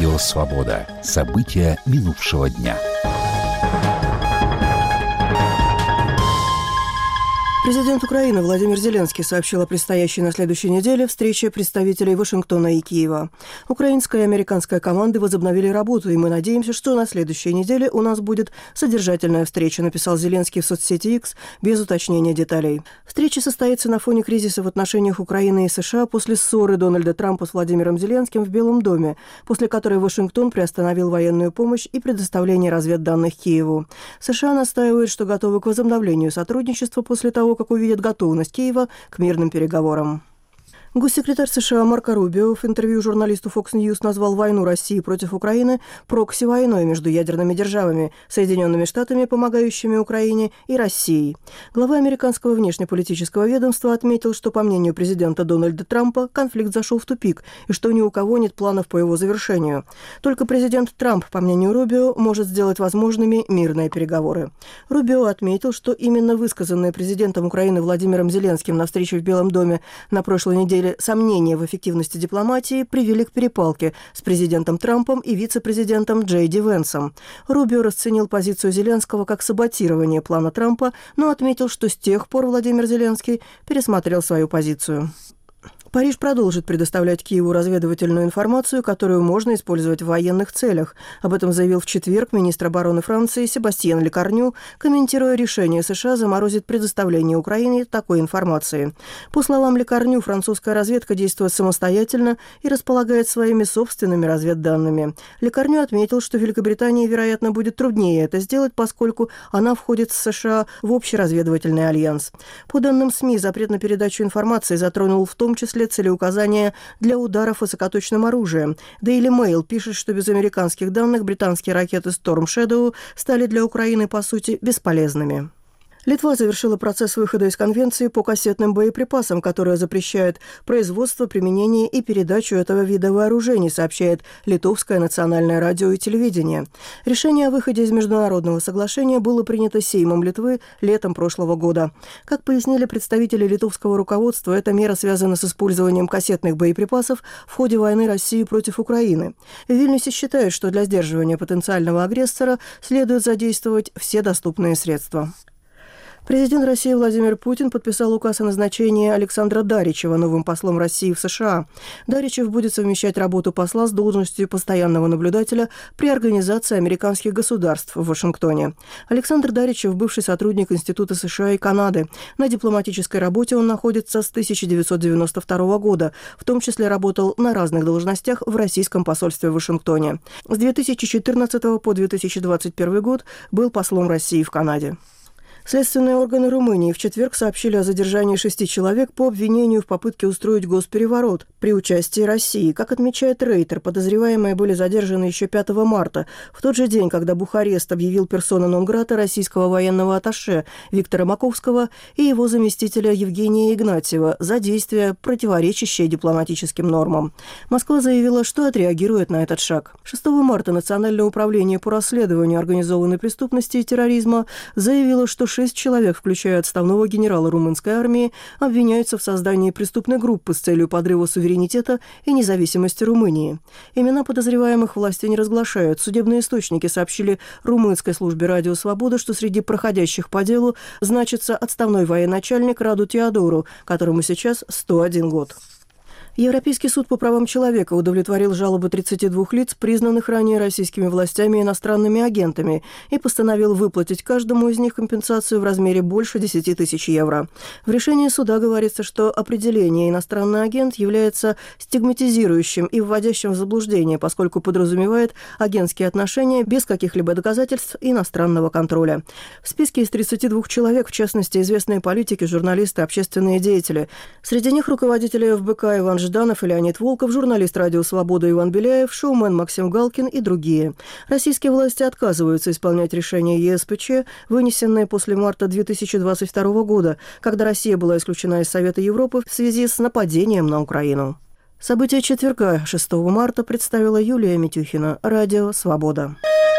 Радио «Свобода». События минувшего дня. Президент Украины Владимир Зеленский сообщил о предстоящей на следующей неделе встрече представителей Вашингтона и Киева. Украинская и американская команды возобновили работу, и мы надеемся, что на следующей неделе у нас будет содержательная встреча, написал Зеленский в соцсети X без уточнения деталей. Встреча состоится на фоне кризиса в отношениях Украины и США после ссоры Дональда Трампа с Владимиром Зеленским в Белом доме, после которой Вашингтон приостановил военную помощь и предоставление разведданных Киеву. США настаивают, что готовы к возобновлению сотрудничества после того, как увидят готовность Киева к мирным переговорам. Госсекретарь США Марко Рубио в интервью журналисту Fox News назвал войну России против Украины прокси-войной между ядерными державами, Соединенными Штатами, помогающими Украине, и Россией. Глава американского внешнеполитического ведомства отметил, что, по мнению президента Дональда Трампа, конфликт зашел в тупик и что ни у кого нет планов по его завершению. Только президент Трамп, по мнению Рубио, может сделать возможными мирные переговоры. Рубио отметил, что именно высказанные президентом Украины Владимиром Зеленским на встрече в Белом доме на прошлой неделе сомнения в эффективности дипломатии привели к перепалке с президентом Трампом и вице-президентом Джей Ди Венсом. Рубио расценил позицию Зеленского как саботирование плана Трампа, но отметил, что с тех пор Владимир Зеленский пересмотрел свою позицию. Париж продолжит предоставлять Киеву разведывательную информацию, которую можно использовать в военных целях. Об этом заявил в четверг министр обороны Франции Себастьян Лекарню, комментируя решение США заморозить предоставление Украине такой информации. По словам Лекарню, французская разведка действует самостоятельно и располагает своими собственными разведданными. Лекарню отметил, что Великобритании, вероятно, будет труднее это сделать, поскольку она входит с США в общий разведывательный альянс. По данным СМИ, запрет на передачу информации затронул в том числе целеуказания для ударов высокоточным оружием. Daily Mail пишет, что без американских данных британские ракеты Storm Shadow стали для Украины, по сути, бесполезными. Литва завершила процесс выхода из Конвенции по кассетным боеприпасам, которая запрещает производство, применение и передачу этого вида вооружений, сообщает Литовское национальное радио и телевидение. Решение о выходе из международного соглашения было принято Сеймом Литвы летом прошлого года. Как пояснили представители литовского руководства, эта мера связана с использованием кассетных боеприпасов в ходе войны России против Украины. В Вильнюсе считают, что для сдерживания потенциального агрессора следует задействовать все доступные средства. Президент России Владимир Путин подписал указ о назначении Александра Даричева новым послом России в США. Даричев будет совмещать работу посла с должностью постоянного наблюдателя при Организации американских государств в Вашингтоне. Александр Даричев – бывший сотрудник Института США и Канады. На дипломатической работе он находится с 1992 года, в том числе работал на разных должностях в российском посольстве в Вашингтоне. С 2014 по 2021 год был послом России в Канаде. Следственные органы Румынии в четверг сообщили о задержании 6 человек по обвинению в попытке устроить госпереворот при участии России. Как отмечает Рейтер, подозреваемые были задержаны еще 5 марта, в тот же день, когда Бухарест объявил персона нон-грата российского военного атташе Виктора Маковского и его заместителя Евгения Игнатьева за действия, противоречащие дипломатическим нормам. Москва заявила, что отреагирует на этот шаг. 6 марта Национальное управление по расследованию организованной преступности и терроризма заявило, что 6 человек, включая отставного генерала румынской армии, обвиняются в создании преступной группы с целью подрыва суверенитета и независимости Румынии. Имена подозреваемых власти не разглашают. Судебные источники сообщили румынской службе «Радио Свобода», что среди проходящих по делу значится отставной военачальник Раду Теодору, которому сейчас 101 год. Европейский суд по правам человека удовлетворил жалобы 32 лиц, признанных ранее российскими властями иностранными агентами, и постановил выплатить каждому из них компенсацию в размере больше 10 тысяч евро. В решении суда говорится, что определение «иностранный агент» является стигматизирующим и вводящим в заблуждение, поскольку подразумевает агентские отношения без каких-либо доказательств иностранного контроля. В списке из 32 человек, в частности, известные политики, журналисты, общественные деятели. Среди них руководители ФБК Иван Жданов и Леонид Волков, журналист «Радио Свобода» Иван Беляев, шоумен Максим Галкин и другие. Российские власти отказываются исполнять решения ЕСПЧ, вынесенные после марта 2022 года, когда Россия была исключена из Совета Европы в связи с нападением на Украину. События четверга, 6 марта, представила Юлия Митюхина. Радио «Свобода».